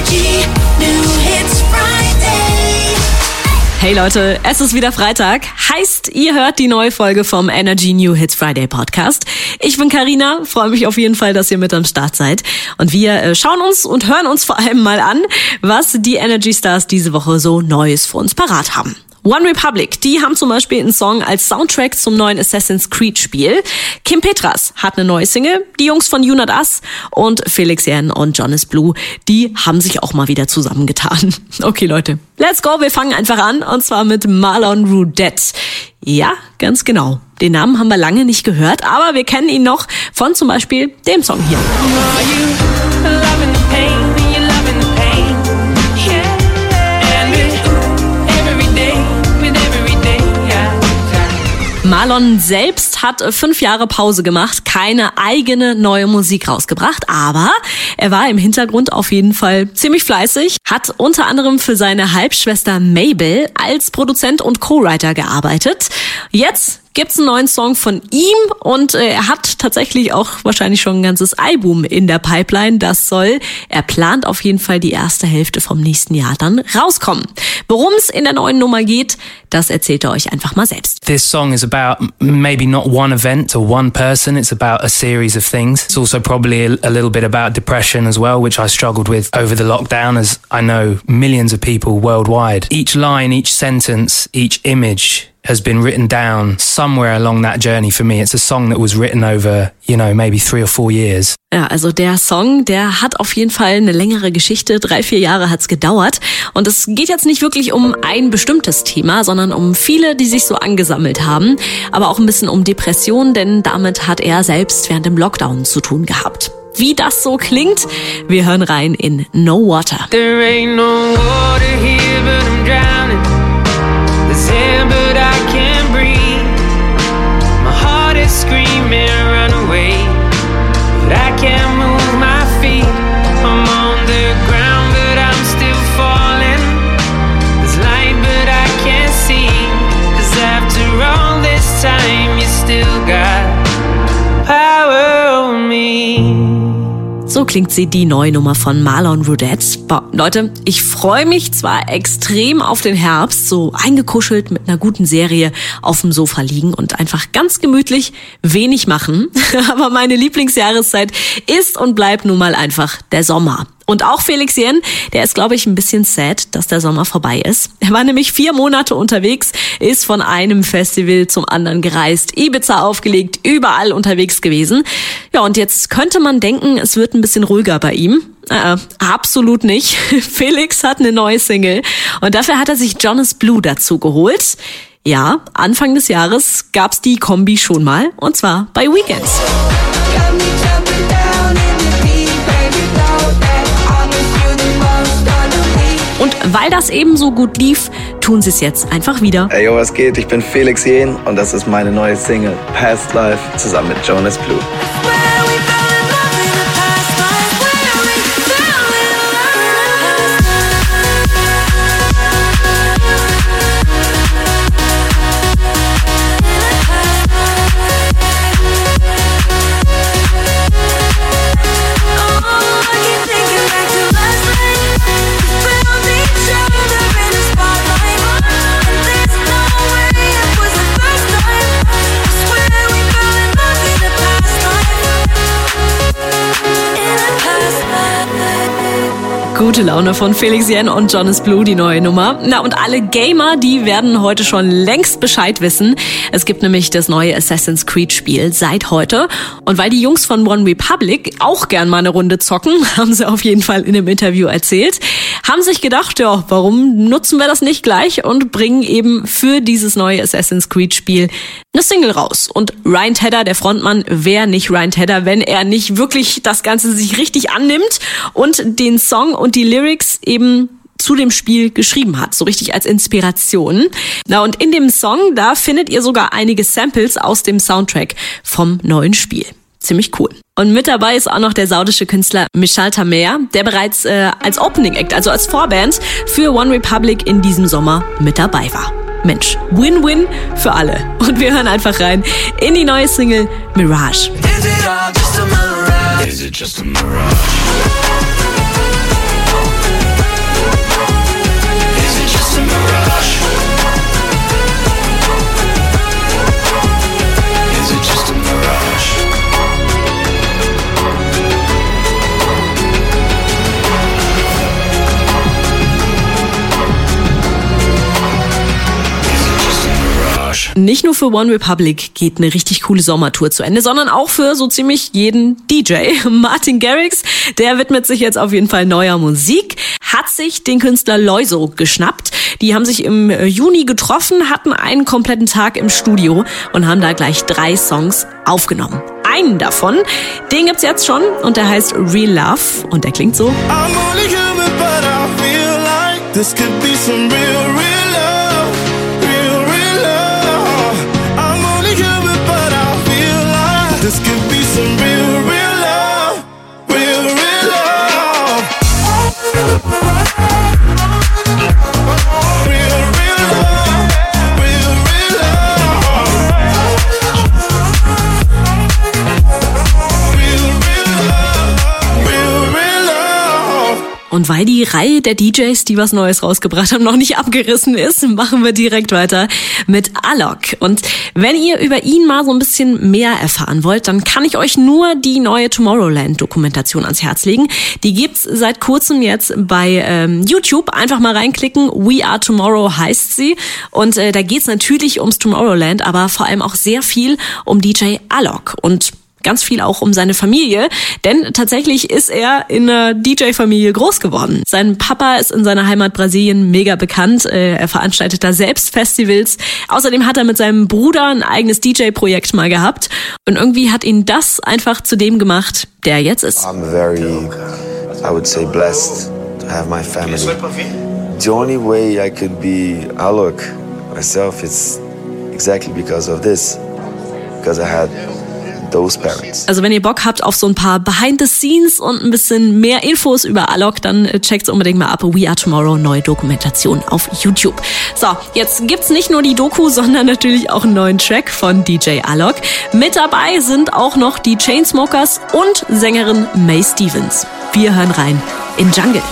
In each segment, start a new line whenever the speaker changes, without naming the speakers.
Energy New Hits Friday.
Hey Leute, es ist wieder Freitag. Heißt, ihr hört die neue Folge vom Energy New Hits Friday Podcast. Ich bin Carina, freue mich auf jeden Fall, dass ihr mit am Start seid. Und wir schauen uns und hören uns vor allem mal an, was die Energy Stars diese Woche so Neues für uns parat haben. OneRepublic, die haben zum Beispiel einen Song als Soundtrack zum neuen Assassin's Creed Spiel. Kim Petras hat eine neue Single. Die Jungs von You Not Us und Felix Jähn und Jonas Blue, die haben sich auch mal wieder zusammengetan. Okay Leute, let's go, wir fangen einfach an und zwar mit Marlon Roudette. Ja, ganz genau. Den Namen haben wir lange nicht gehört, aber wir kennen ihn noch von zum Beispiel dem Song hier. Marlon selbst hat 5 Jahre Pause gemacht, keine eigene neue Musik rausgebracht, aber er war im Hintergrund auf jeden Fall ziemlich fleißig, hat unter anderem für seine Halbschwester Mabel als Produzent und Co-Writer gearbeitet. Jetzt gibt's einen neuen Song von ihm und er hat tatsächlich auch wahrscheinlich schon ein ganzes Album in der Pipeline. Er plant auf jeden Fall die erste Hälfte vom nächsten Jahr dann rauskommen. Worum es in der neuen Nummer geht, das erzählt er euch einfach mal selbst.
This song is about maybe not one event or one person, it's about a series of things. It's also probably a little bit about depression as well, which I struggled with over the lockdown, as I know millions of people worldwide. Each line, each sentence, each image has been written down somewhere along that journey for me. It's a song that was written over, maybe 3 or 4 years.
Ja, also der Song, der hat auf jeden Fall eine längere Geschichte. 3-4 Jahre hat's gedauert. Und es geht jetzt nicht wirklich um ein bestimmtes Thema, sondern um viele, die sich so angesammelt haben. Aber auch ein bisschen um Depressionen, denn damit hat er selbst während dem Lockdown zu tun gehabt. Wie das so klingt, wir hören rein in No Water.
There ain't no water here, but I'm drowning. There's air, but I can't breathe. My heart is screaming, run away. But I can't move my feet. I'm on the ground, but I'm still falling. There's light, but I can't see. 'Cause after all this time, you still got power over me.
So klingt sie, die neue Nummer von Marlon Roudette. Boah, Leute, ich freue mich zwar extrem auf den Herbst, so eingekuschelt mit einer guten Serie auf dem Sofa liegen und einfach ganz gemütlich wenig machen. Aber meine Lieblingsjahreszeit ist und bleibt nun mal einfach der Sommer. Und auch Felix Jähn, der ist, glaube ich, ein bisschen sad, dass der Sommer vorbei ist. Er war nämlich 4 Monate unterwegs, ist von einem Festival zum anderen gereist, Ibiza aufgelegt, überall unterwegs gewesen. Ja, und jetzt könnte man denken, es wird ein bisschen ruhiger bei ihm. Absolut nicht. Felix hat eine neue Single und dafür hat er sich Jonas Blue dazu geholt. Ja, Anfang des Jahres gab's die Kombi schon mal, und zwar bei Weekends. Und weil das eben so gut lief, tun sie es jetzt einfach wieder.
Hey, yo, was geht? Ich bin Felix Jähn und das ist meine neue Single Past Life zusammen mit Jonas Blue.
Gute Laune von Felix Jähn und Jonas Blue, die neue Nummer. Na, und alle Gamer, die werden heute schon längst Bescheid wissen. Es gibt nämlich das neue Assassin's Creed Spiel seit heute. Und weil die Jungs von OneRepublic auch gern mal eine Runde zocken, haben sie auf jeden Fall in einem Interview erzählt, haben sich gedacht, ja, warum nutzen wir das nicht gleich und bringen eben für dieses neue Assassin's Creed Spiel eine Single raus. Und Ryan Tedder, der Frontmann, wäre nicht Ryan Tedder, wenn er nicht wirklich das Ganze sich richtig annimmt und den Song und die Lyrics eben zu dem Spiel geschrieben hat, so richtig als Inspiration. Na, und in dem Song, da findet ihr sogar einige Samples aus dem Soundtrack vom neuen Spiel. Ziemlich cool. Und mit dabei ist auch noch der saudische Künstler Michal Tamer, der bereits als Opening Act, also als Vorband für OneRepublic in diesem Sommer mit dabei war. Mensch, Win-Win für alle. Und wir hören einfach rein in die neue Single Mirage.
Is it all just a mirage? Is it just a mirage?
Nicht nur für One Republic geht eine richtig coole Sommertour zu Ende, sondern auch für so ziemlich jeden DJ. Martin Garrix, der widmet sich jetzt auf jeden Fall neuer Musik, hat sich den Künstler Loiso geschnappt. Die haben sich im Juni getroffen, hatten einen kompletten Tag im Studio und haben da gleich 3 Songs aufgenommen. Einen davon, den gibt's jetzt schon und der heißt Real Love und der klingt so.
I'm only human, but I feel like this could be some real love, real love. I'm only human, but I feel like this could be some real love, real love.
Und weil die Reihe der DJs, die was Neues rausgebracht haben, noch nicht abgerissen ist, machen wir direkt weiter mit Alok. Und wenn ihr über ihn mal so ein bisschen mehr erfahren wollt, dann kann ich euch nur die neue Tomorrowland-Dokumentation ans Herz legen. Die gibt's seit kurzem jetzt bei YouTube. Einfach mal reinklicken. We Are Tomorrow heißt sie. Und da geht's natürlich ums Tomorrowland, aber vor allem auch sehr viel um DJ Alok. Und ganz viel auch um seine Familie, denn tatsächlich ist er in einer DJ-Familie groß geworden. Sein Papa ist in seiner Heimat Brasilien mega bekannt. Er veranstaltet da selbst Festivals. Außerdem hat er mit seinem Bruder ein eigenes DJ-Projekt mal gehabt. Und irgendwie hat ihn das einfach zu dem gemacht, der er jetzt ist.
I'm very, I would say, blessed to have my family. The only way I could be Alok myself is exactly because of this. Because I had those parents.
Also wenn ihr Bock habt auf so ein paar Behind the Scenes und ein bisschen mehr Infos über Alok, dann checkt's unbedingt mal ab. We Are Tomorrow, neue Dokumentation auf YouTube. So, jetzt gibt's nicht nur die Doku, sondern natürlich auch einen neuen Track von DJ Alok. Mit dabei sind auch noch die Chainsmokers und Sängerin May Stevens. Wir hören rein in Jungle.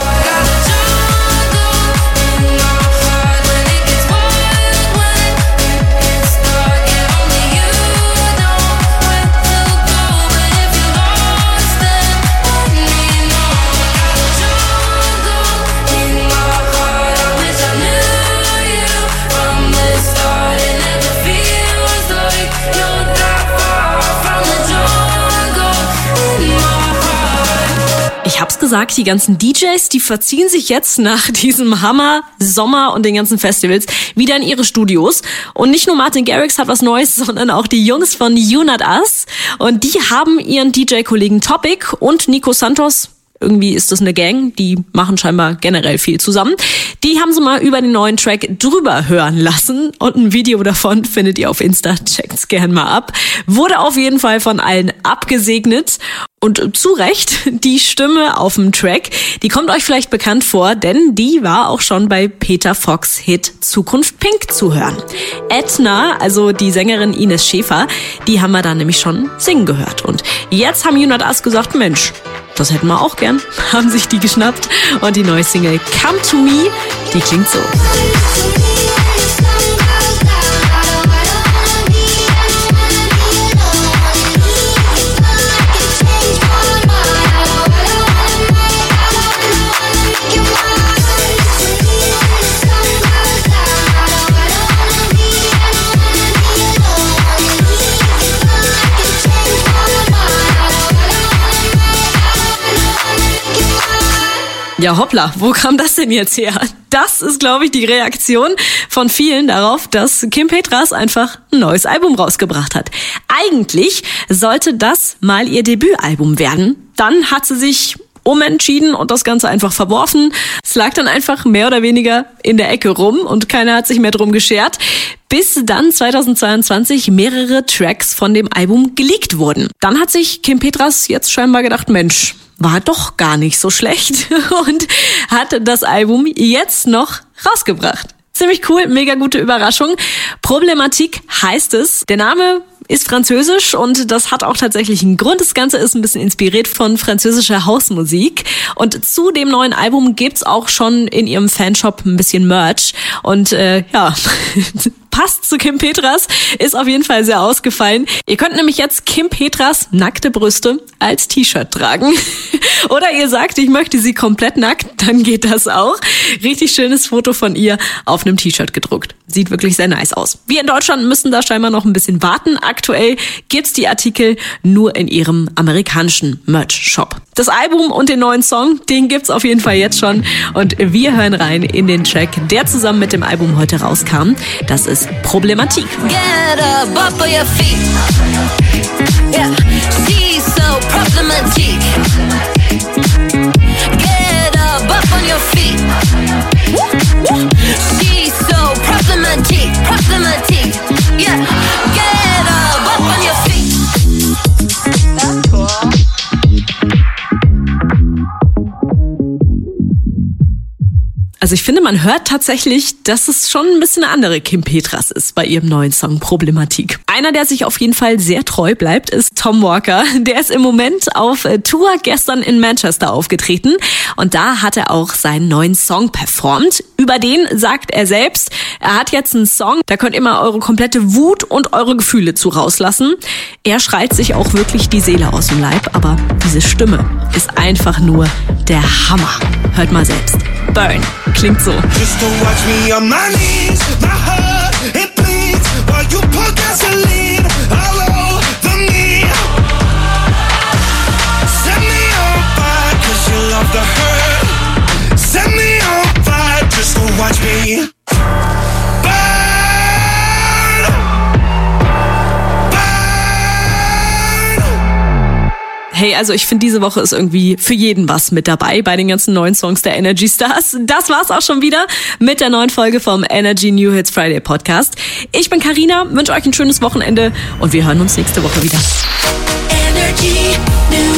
Ich hab's gesagt, die ganzen DJs, die verziehen sich jetzt nach diesem Hammer, Sommer und den ganzen Festivals wieder in ihre Studios. Und nicht nur Martin Garrix hat was Neues, sondern auch die Jungs von You Not Us. Und die haben ihren DJ-Kollegen Topic und Nico Santos, irgendwie ist das eine Gang, die machen scheinbar generell viel zusammen. Die haben sie mal über den neuen Track drüber hören lassen und ein Video davon findet ihr auf Insta, checkt's gern mal ab. Wurde auf jeden Fall von allen abgesegnet. Und zu Recht, die Stimme auf dem Track, die kommt euch vielleicht bekannt vor, denn die war auch schon bei Peter Fox' Hit Zukunft Pink zu hören. Edna, also die Sängerin Ines Schäfer, die haben wir da nämlich schon singen gehört. Und jetzt haben You Not Us gesagt, Mensch, das hätten wir auch gern, haben sich die geschnappt. Und die neue Single Come To Me, die klingt so. Ja, hoppla, wo kam das denn jetzt her? Das ist, glaube ich, die Reaktion von vielen darauf, dass Kim Petras einfach ein neues Album rausgebracht hat. Eigentlich sollte das mal ihr Debütalbum werden. Dann hat sie sich umentschieden und das Ganze einfach verworfen. Es lag dann einfach mehr oder weniger in der Ecke rum und keiner hat sich mehr drum geschert, bis dann 2022 mehrere Tracks von dem Album geleakt wurden. Dann hat sich Kim Petras jetzt scheinbar gedacht, Mensch, war doch gar nicht so schlecht und hat das Album jetzt noch rausgebracht. Ziemlich cool, mega gute Überraschung. Problematik heißt es. Der Name ist französisch und das hat auch tatsächlich einen Grund. Das Ganze ist ein bisschen inspiriert von französischer Hausmusik. Und zu dem neuen Album gibt's auch schon in ihrem Fanshop ein bisschen Merch. Und ja, passt zu Kim Petras, ist auf jeden Fall sehr ausgefallen. Ihr könnt nämlich jetzt Kim Petras nackte Brüste als T-Shirt tragen. Oder ihr sagt, ich möchte sie komplett nackt, dann geht das auch. Richtig schönes Foto von ihr auf einem T-Shirt gedruckt. Sieht wirklich sehr nice aus. Wir in Deutschland müssen da scheinbar noch ein bisschen warten. Aktuell gibt's die Artikel nur in ihrem amerikanischen Merch-Shop. Das Album und den neuen Song, den gibt's auf jeden Fall jetzt schon. Und wir hören rein in den Track, der zusammen mit dem Album heute rauskam. Das ist Problematik.
Get up on your feet. Yeah, she's so problematic. Get up on your feet. She's so problematic, problematic. Yeah, get up on your feet. That's cool.
Also ich finde, man hört tatsächlich, dass es schon ein bisschen eine andere Kim Petras ist bei ihrem neuen Song Problematik. Einer, der sich auf jeden Fall sehr treu bleibt, ist Tom Walker. Der ist im Moment auf Tour, gestern in Manchester aufgetreten und da hat er auch seinen neuen Song performt. Über den sagt er selbst, er hat jetzt einen Song, da könnt ihr mal eure komplette Wut und eure Gefühle zu rauslassen. Er schreit sich auch wirklich die Seele aus dem Leib, aber diese Stimme ist einfach nur der Hammer. Hört mal selbst. Burn. Klingt so.
Just to watch me on my knees, my heart it bleeds while you pour gasoline all over me. Set me on fire 'cause you love the hurt. Set me on fire just to watch me burn.
Hey, also ich finde, diese Woche ist irgendwie für jeden was mit dabei bei den ganzen neuen Songs der Energy Stars. Das war's auch schon wieder mit der neuen Folge vom Energy New Hits Friday Podcast. Ich bin Carina, wünsche euch ein schönes Wochenende und wir hören uns nächste Woche wieder.
Energy New